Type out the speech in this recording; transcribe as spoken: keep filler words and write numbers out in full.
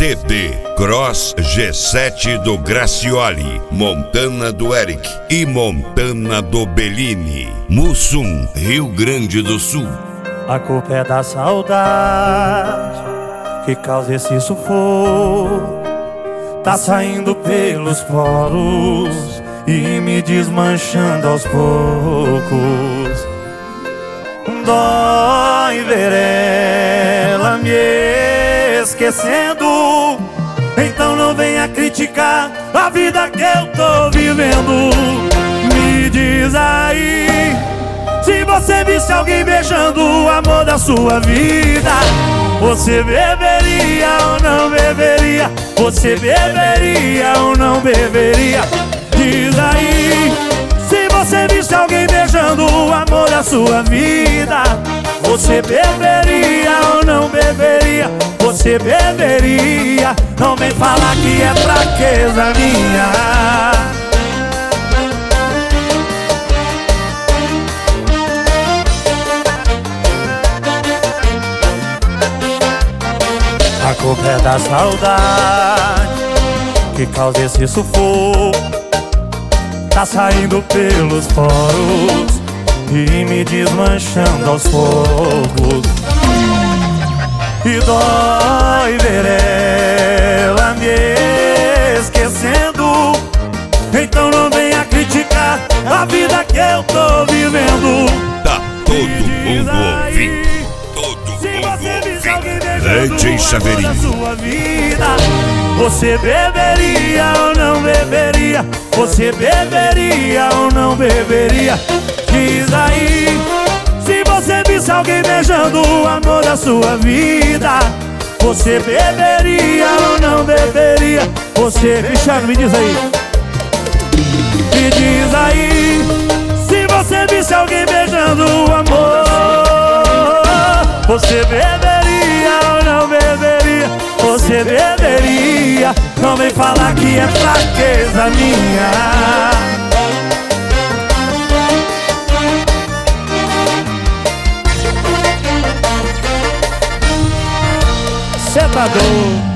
C D Cross G sete do Gracioli, Montana do Eric e Montana do Bellini. Mussum, Rio Grande do Sul. A culpa é da saudade que causa esse sufoco. Tá saindo pelos poros e me desmanchando aos poucos. Dói ver ela me esquecendo. Então não venha criticar a vida que eu tô vivendo. Me diz aí, se você visse alguém beijando o amor da sua vida, você beberia ou não beberia? Você beberia ou não beberia? Diz aí, se você visse alguém beijando o amor da sua vida, você beberia ou não beberia? Você beberia? Não vem falar que é fraqueza minha. A culpa é da saudade que causa esse sufoco. Tá saindo pelos poros e me desmanchando aos poucos. E dói ver ela me esquecendo. Então não venha criticar a vida que eu tô vivendo. Tá todo mundo ouvindo. Todo mundo ouvindo. D J Chaveirinho. Sua vida, você beberia ou não beberia? Você beberia ou não beberia? Diz aí, se você visse alguém beijando o amor da sua vida, você beberia ou não beberia? Você, Cristiano, me diz aí. Me diz aí, se você visse alguém beijando o amor, você beberia ou não beberia? Você beberia? Não vem falar que é fraqueza minha. Cê tá doido?